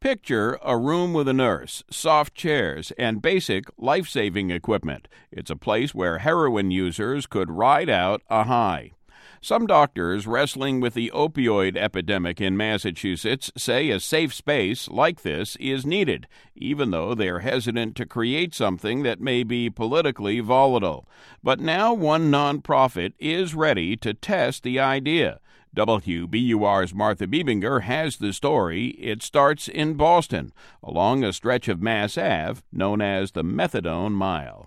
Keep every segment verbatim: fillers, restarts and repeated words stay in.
Picture a room with a nurse, soft chairs, and basic life-saving equipment. It's a place where heroin users could ride out a high. Some doctors wrestling with the opioid epidemic in Massachusetts say a safe space like this is needed, even though they're hesitant to create something that may be politically volatile. But now one nonprofit is ready to test the idea. W B U R's Martha Biebinger has the story. It starts in Boston, along a stretch of Mass Ave known as the Methadone Mile.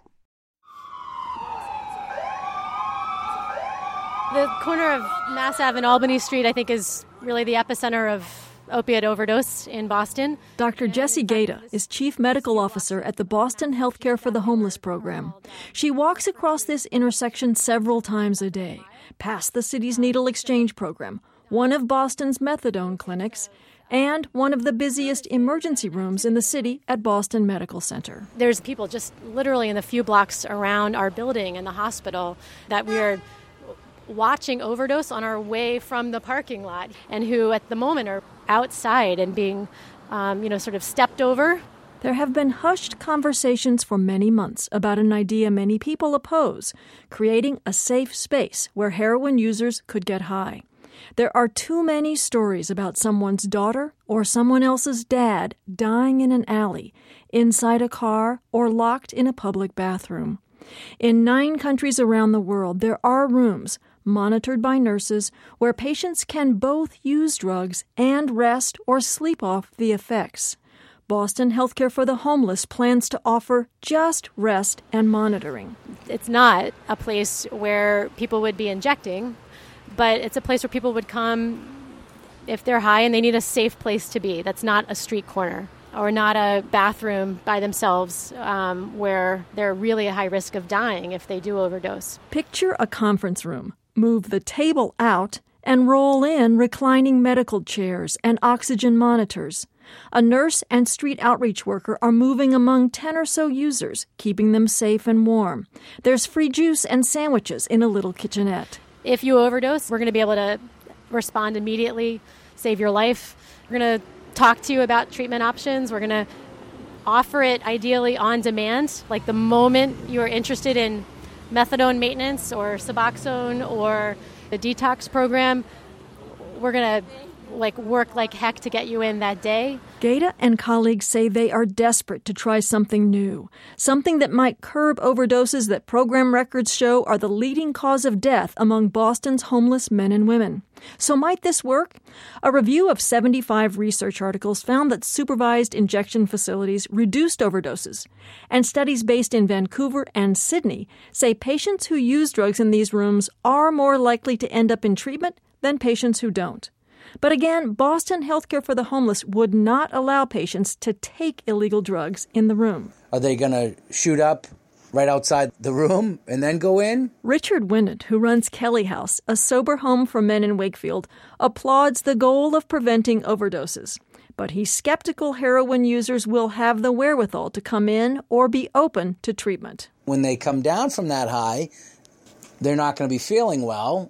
The corner of Mass Ave and Albany Street, I think, is really the epicenter of opiate overdose in Boston. Doctor Jessie Gaeta is Chief Medical Officer at the Boston Healthcare for the Homeless program. She walks across this intersection several times a day, past the city's needle exchange program, one of Boston's methadone clinics, and one of the busiest emergency rooms in the city at Boston Medical Center. There's people just literally in the few blocks around our building and the hospital that we are watching overdose on our way from the parking lot, and who at the moment are outside and being, um, you know, sort of stepped over. There have been hushed conversations for many months about an idea many people oppose, creating a safe space where heroin users could get high. There are too many stories about someone's daughter or someone else's dad dying in an alley, inside a car, or locked in a public bathroom. In nine countries around the world, there are rooms monitored by nurses where patients can both use drugs and rest or sleep off the effects. Boston Healthcare for the Homeless plans to offer just rest and monitoring. It's not a place where people would be injecting, but it's a place where people would come if they're high and they need a safe place to be. That's not a street corner or not a bathroom by themselves um, where they're really at high risk of dying if they do overdose. Picture a conference room. Move the table out and roll in reclining medical chairs and oxygen monitors. A nurse and street outreach worker are moving among ten or so users, keeping them safe and warm. There's free juice and sandwiches in a little kitchenette. If you overdose, we're going to be able to respond immediately, save your life. We're going to talk to you about treatment options. We're going to offer it ideally on demand, like the moment you're interested in methadone maintenance or Suboxone or the detox program, we're going to like work like heck to get you in that day. Gaeta and colleagues say they are desperate to try something new, something that might curb overdoses that program records show are the leading cause of death among Boston's homeless men and women. So might this work? A review of seventy-five research articles found that supervised injection facilities reduced overdoses, and studies based in Vancouver and Sydney say patients who use drugs in these rooms are more likely to end up in treatment than patients who don't. But again, Boston Healthcare for the Homeless would not allow patients to take illegal drugs in the room. Are they going to shoot up right outside the room and then go in? Richard Winnett, who runs Kelly House, a sober home for men in Wakefield, applauds the goal of preventing overdoses. But he's skeptical heroin users will have the wherewithal to come in or be open to treatment. When they come down from that high, they're not going to be feeling well.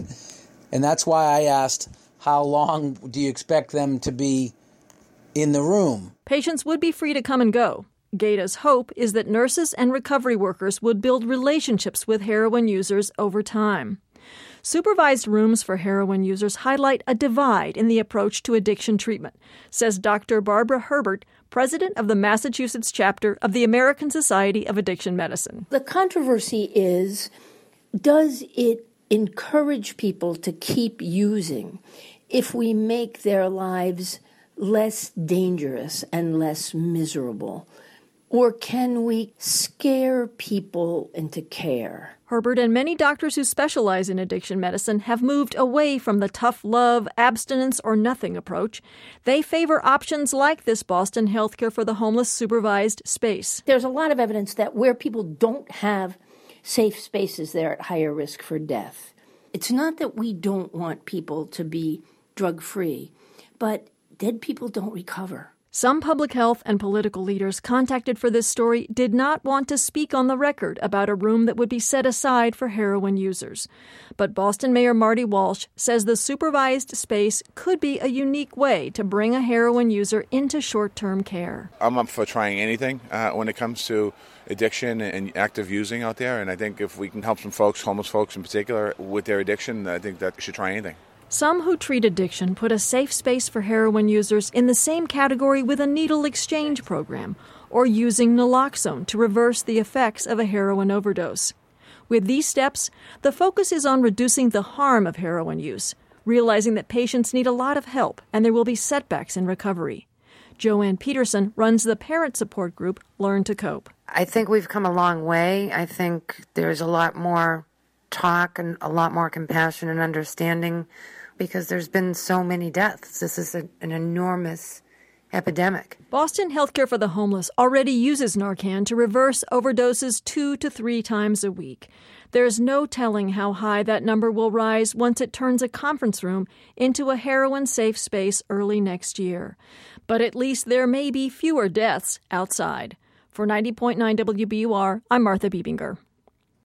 And that's why I asked, how long do you expect them to be in the room? Patients would be free to come and go. Gaeta's hope is that nurses and recovery workers would build relationships with heroin users over time. Supervised rooms for heroin users highlight a divide in the approach to addiction treatment, says Doctor Barbara Herbert, president of the Massachusetts chapter of the American Society of Addiction Medicine. The controversy is, does it encourage people to keep using if we make their lives less dangerous and less miserable? Or can we scare people into care? Herbert and many doctors who specialize in addiction medicine have moved away from the tough love, abstinence, or nothing approach. They favor options like this Boston Healthcare for the Homeless supervised space. There's a lot of evidence that where people don't have safe spaces, they're at higher risk for death. It's not that we don't want people to be drug-free, but dead people don't recover. Some public health and political leaders contacted for this story did not want to speak on the record about a room that would be set aside for heroin users. But Boston Mayor Marty Walsh says the supervised space could be a unique way to bring a heroin user into short-term care. I'm up for trying anything uh, when it comes to addiction and active using out there, and I think if we can help some folks, homeless folks in particular, with their addiction, I think that we should try anything. Some who treat addiction put a safe space for heroin users in the same category with a needle exchange program or using naloxone to reverse the effects of a heroin overdose. With these steps, the focus is on reducing the harm of heroin use, realizing that patients need a lot of help and there will be setbacks in recovery. Joanne Peterson runs the parent support group Learn to Cope. I think we've come a long way. I think there's a lot more talk and a lot more compassion and understanding because there's been so many deaths. This is a, an enormous epidemic. Boston Healthcare for the Homeless already uses Narcan to reverse overdoses two to three times a week. There's no telling how high that number will rise once it turns a conference room into a heroin-safe space early next year. But at least there may be fewer deaths outside. For ninety point nine W B U R, I'm Martha Biebinger.